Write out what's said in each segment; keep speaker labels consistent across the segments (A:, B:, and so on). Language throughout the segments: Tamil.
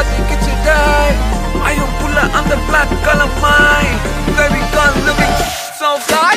A: பத்திக்கிச்சுடா ஐயும் புள்ள அந்த black color mine baby girl looking so fly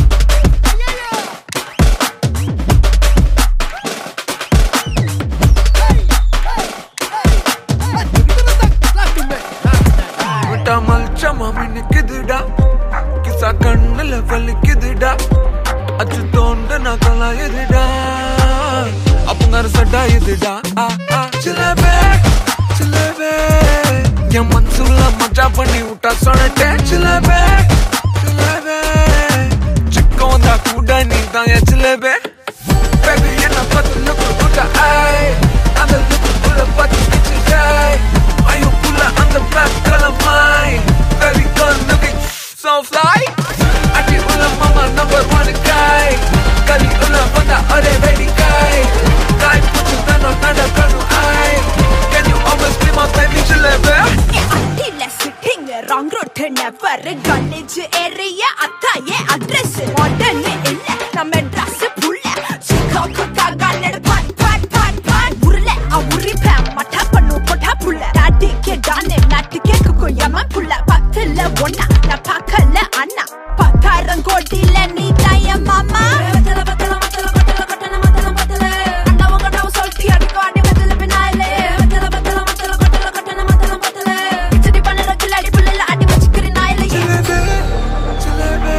A: விட்டாமல் சமாமின்னு கிதுடா கிசா கண்ணுல வலிக்குதுடா அச்சு தோண்ட நகலாம் எதுடா அப்பங்கார சட்டா எதுடா சிலவே சிலவே என் மனசுல மஜா பண்ணி விட்டா சொன்னட்டேன் சிலவே சிலவே சிக்க வந்தா கூட நீ தான் என் சிலவே baby என்ன பார்த்து look good eye அந்த look good பார்த்து கிச்சுடா ஐயோ புள்ள அந்த black color mine baby girl looking so fly அடி உள்ள மாமா number one guy கலி உள்ள வந்தா அரே ready guy guy புச்சு தானோ நட கண்ணு eye can you always be my baby சிலவே
B: அட்டில sitting wrong road never college area அத்தாயே address modern இல்ல நம்ம dress புள்ள சிக்காக்கு காகானட பாட் பாட் பாட் பாட் உருள உரி பம் மட்ட பண்ணு போட்டா புள்ள டாடிக்கே டானே நாட்டுக்கே குயமா புள்ள பத்தல ஒண்ணா நான் பார்க்கல அண்ணா பத்தாயிரம் கோடில நீ தாய மாமா பத்தல பத்தல பத்தல பத்தல கட்டன மத்தல மத்தல அண்ணா உங்க நான் சொல்லிட்டு அடிக்கோ அடி மத்தல பினாலே பத்தல பத்தல பத்தல பத்தல கட்டன மத்தல மத்தல இச்சடி பண்ணற கிளாடி புள்ள அடி வச்சிக்கிற நாயில
A: சிலவே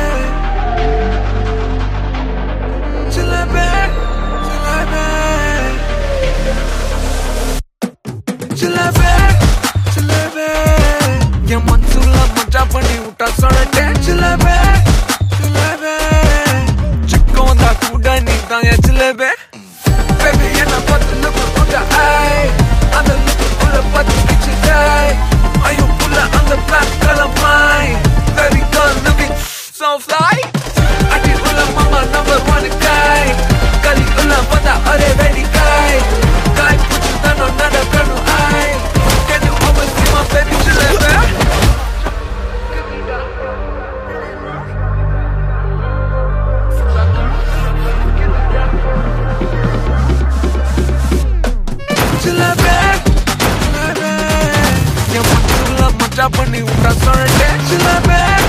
A: சிலவே சிலவே சிலவே சிலவே என் மனசுல மஜா பண்ணி விட்டா சொன்னட்டேன் சிலவே சிலவே சிக்க வந்தா கூட நீ தான் என் சிலவே baby என்ன பார்த்து look good eye அந்த look good பார்த்து கிச்சுடா ஐயோ புள்ள அந்த black color mine baby girl looking so fly அடி உள்ள மாமா number one guy கலி உள்ள வந்தா அரே ready guy guy புச்சு தானோ நட கண்ணு eye can you always be my baby சிலவே சிலவே சிலவே என் மனசுல மஜா பண்ணி விட்டா சொன்னட்டேன் சிலவே